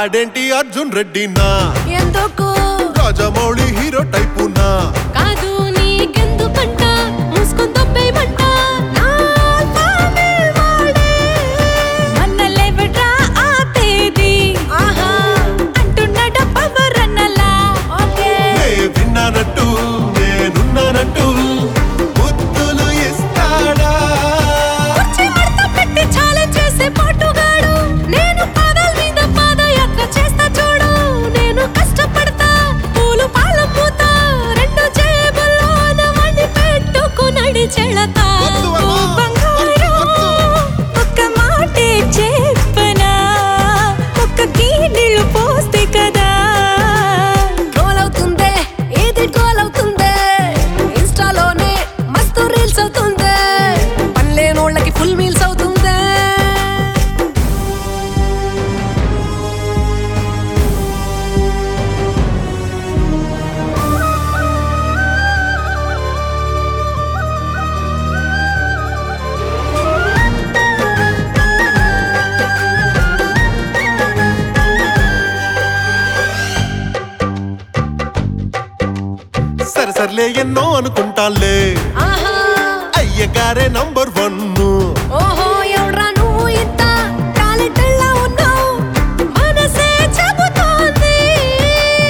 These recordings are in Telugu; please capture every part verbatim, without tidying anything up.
వాడేంటి అర్జున్ రెడ్డినా ఎందుకు రాజమౌళి హీరో టైపునా కాదు నీకెందుకంట మూసుకొని తప్పేమంట మన్నలేవట్రా ఆ తేదీ ఆహా అంటున్నాడ పవర్ అన్నలా ఓకే విన్నానట్టు నేనున్నానట్టు బుద్ధులు ఇస్తాడా వచ్చి మడత పెట్టి ఛాలెంజ్ చేసే పాటుగాడు నేను పాదాల మీద పాదయాత్ర చేస్తా చూడు నేను కష్టపడతా పూలు పాలం పూతా రెండు జేబుల్లోన వండి పెట్టుకునడి చెళతా ఓ బంగారం ఒక్క మాటే చెప్పనా ఒక్కకి నీళ్ళు పోస్తే కదా గోల్ అవుతుందే ఇది గోల్ అవుతుందే ఇన్స్టాలోనే మస్తు రీల్స్ అవుతుందే పనిలేనోళ్ళకి ఫుల్ మీల్స్ అవుతుందే సరే సర్లే ఎన్నో అనుకుంటాలే ఆహా అయ్యగారే నంబర్ వన్ ఓహో ఎవడ్రా నువ్వు ఇంత టాలెంట్ లా ఉన్నావు మనసే చెబుతోంది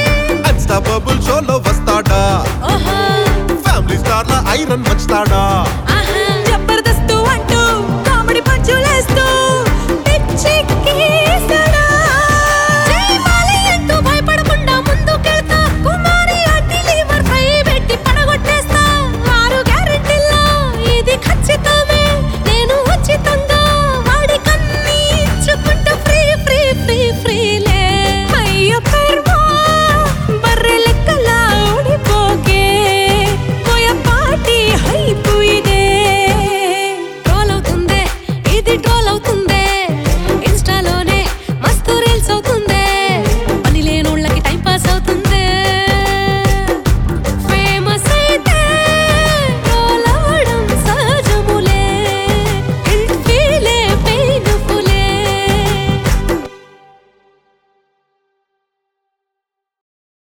అన్స్టాపబుల్ షోలో వస్తాడా ఓహో ఫ్యామిలీ స్టార్ లా ఐరన్ వచ్చాడా